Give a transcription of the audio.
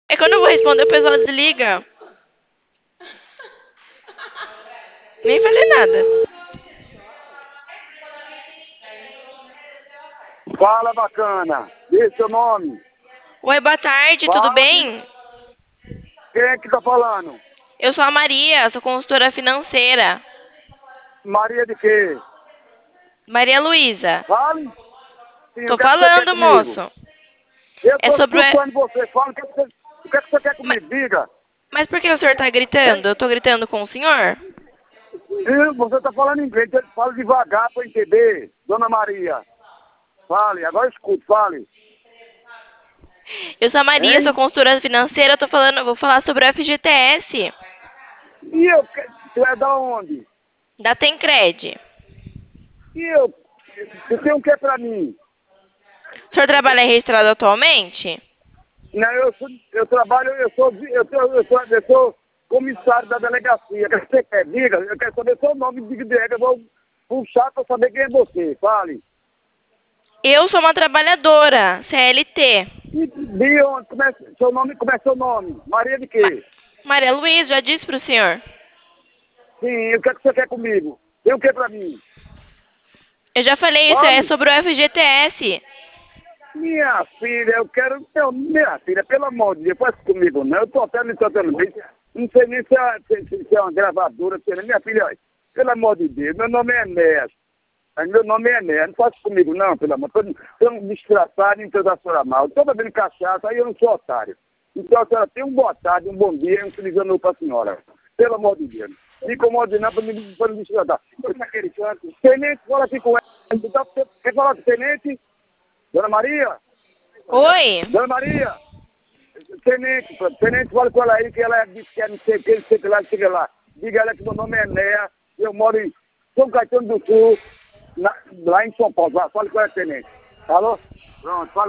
É quando eu vou responder, o pessoal desliga. Nem falei nada. Fala, bacana. Diz seu nome. Oi, boa tarde, tudo Fale. bem? Quem é que tá falando? Eu sou a Maria, sou consultora financeira. Maria de quê? Maria Luísa. Fale. Sim, o Tô que é que você quer falando, comigo? moço. Eu É tô sobre o... escutando você. Fala, o que é que você quer Ma- comigo? Diga. Mas por que o senhor tá gritando? Eu tô gritando com o senhor? Você tá falando inglês. Então fala devagar pra eu entender. Dona Maria. Fale. Agora eu escuto. Fale. Eu sou a Maria, sou Hein? consultora financeira, tô falando, vou falar sobre o FGTS, E eu? Tu é da onde? da Tencred. E eu? Você tem o que pra mim? O senhor trabalha registrado atualmente? Não, eu trabalho, eu sou comissário da delegacia. O que você quer? Diga, eu quero saber seu nome, diga de regra, eu vou puxar para saber quem é você. Fale. Eu sou uma trabalhadora, CLT. E de onde? Como é seu nome? Maria de Ma quê? Maria Luísa, já disse pro senhor. Sim, o que é que você quer comigo? Tem o que pra mim? Eu já falei, isso é Fale. sobre o FGTS. Minha filha, eu quero. Não, minha filha, pelo amor de Deus, faz comigo não. Eu tô até me tratando bem. Não sei nem se é uma gravadora, se é, minha filha, olha, pelo amor de Deus, meu nome é Enéas. Meu nome é Enéas, não faça comigo não, pelo amor. Eu não me destratar, nem tratar a senhora mal. Toda vez cachaça, aí eu não sou otário. Então a senhora tem um boa tarde, um bom dia, um feliz ano novo pra senhora. Pelo amor de Deus. Me incomode não pra me destratar. Naquele canto. Tenente, fala aqui com ela. Quer falar com o tenente? Dona Maria? Oi? Dona Maria? Tenente, fala com ela aí que ela disse que é não sei o que, não sei o que lá, não sei o que lá. Diga ela que meu nome é Enéa, eu moro em São Caetano do Sul, lá em São Paulo. Fala com ela, tenente. Alô? Pronto, fala.